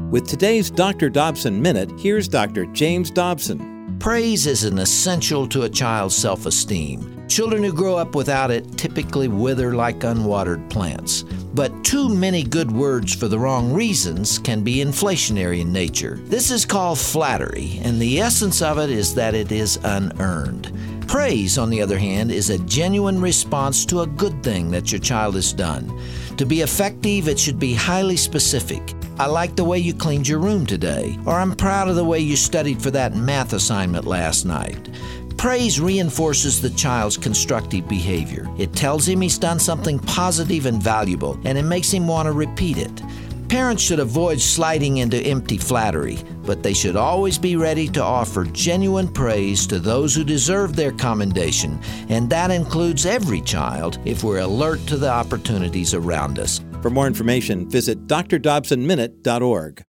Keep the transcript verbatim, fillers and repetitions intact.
With today's Doctor Dobson Minute, here's Doctor James Dobson. Praise is an essential to a child's self-esteem. Children who grow up without it typically wither like unwatered plants. But too many good words for the wrong reasons can be inflationary in nature. This is called flattery, and the essence of it is that it is unearned. Praise, on the other hand, is a genuine response to a good thing that your child has done. To be effective, it should be highly specific. I like the way you cleaned your room today, or I'm proud of the way you studied for that math assignment last night. Praise reinforces the child's constructive behavior. It tells him he's done something positive and valuable, and it makes him want to repeat it. Parents should avoid sliding into empty flattery, but they should always be ready to offer genuine praise to those who deserve their commendation, and that includes every child if we're alert to the opportunities around us. For more information, visit d r dobson minute dot org.